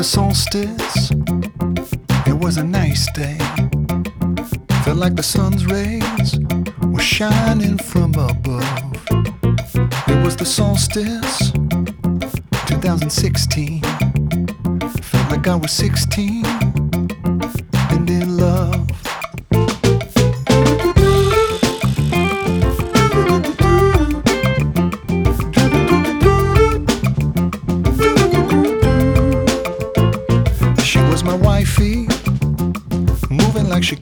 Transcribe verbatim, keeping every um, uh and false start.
solstice. It was a nice day. Felt like the sun's rays were shining from above. It was the solstice, two thousand sixteen. Felt like I was sixteen